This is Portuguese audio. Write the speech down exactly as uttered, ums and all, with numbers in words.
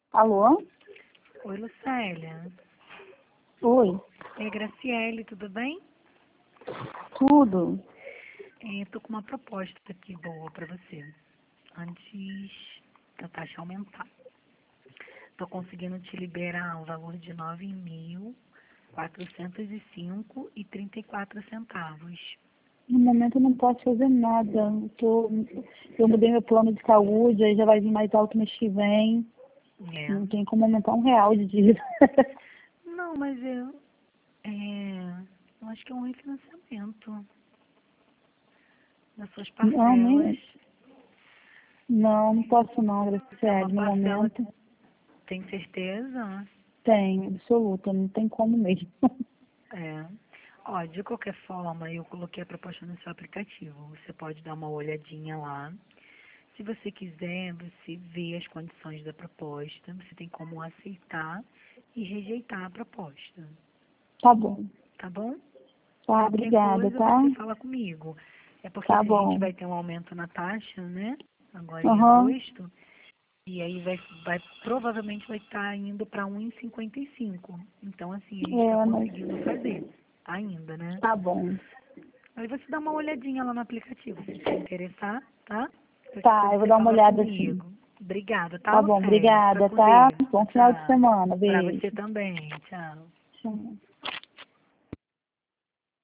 Alô? Oi, Lucélia. Oi, É Graciele, tudo bem? tudo? É, tô com uma proposta aqui boa para você. Antes da taxa aumentar. Tô conseguindo te liberar o valor de nove mil quatrocentos e cinco e trinta e quatro centavos. No momento eu não posso fazer nada. Eu, tô, eu mudei meu plano de saúde, aí já vai vir mais alto mês que vem. É. Não tem como aumentar um real de dívida. Não, mas eu, é, eu acho que é um refinanciamento das suas Não, parcelas. nem, não, não posso não, É uma Graciele. No parcela, momento tem certeza? tem, absoluta, não tem como mesmo. É. Ó, de qualquer forma, eu coloquei a proposta no seu aplicativo. Você pode dar uma olhadinha lá. Se você quiser, você vê as condições da proposta. Você tem como aceitar e rejeitar a proposta. Tá bom. Tá bom? Tá, Qualquer obrigada, coisa tá? você fala comigo. É porque Tá assim, a gente bom. vai ter um aumento na taxa, né? Agora em Aham. agosto. E aí vai, vai provavelmente vai estar indo para um e cinquenta e cinco. Então, assim, a gente está É, mas conseguindo fazer ainda, né? tá bom. Aí você dá uma olhadinha lá no aplicativo, se te interessar, tá? Qualquer Tá, coisa eu vou você dar uma fala olhada assim. comigo. Obrigada, tá, Tá bom, Lucélia? Fica obrigada, com tá? Deus. Bom final de Tchau. semana. Pra Beijo. você também. Tchau. Tchau.